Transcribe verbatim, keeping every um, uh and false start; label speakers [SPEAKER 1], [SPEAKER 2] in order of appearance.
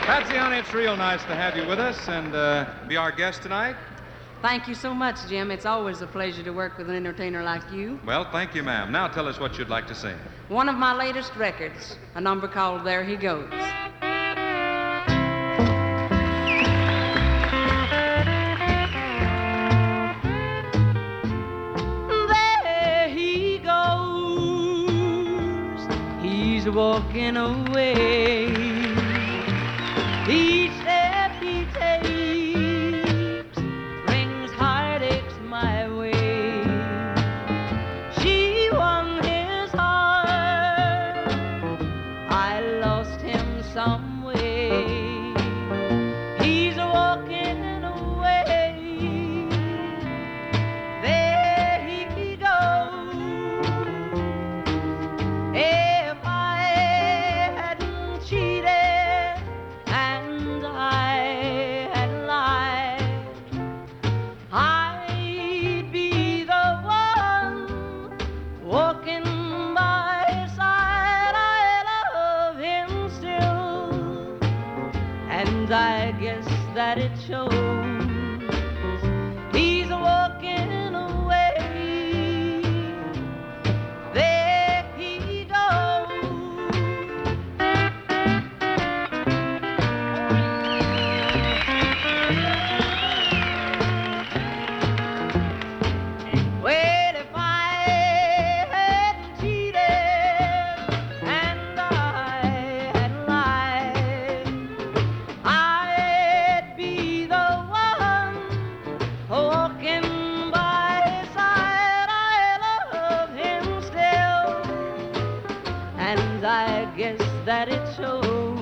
[SPEAKER 1] Patsy, honey, it's real nice to have you with us and uh, be our guest tonight.
[SPEAKER 2] Thank you so much, Jim. It's always a pleasure to work with an entertainer like you.
[SPEAKER 1] Well, thank you, ma'am. Now tell us what you'd like to sing.
[SPEAKER 2] One of my latest records, a number called There He Goes. There he goes, he's walking away. Each step he takes brings heartaches my way. She won his heart, I lost him some way. He's walking away. There he goes. If I hadn't cheated and I had lied, I'd be the one walking by his side. I love him still, and I guess that it shows. He's walking away. There he goes. Well, if I hadn't cheated and I had lied, I'd be the one walking by his side. I love him still, and I guess that it shows.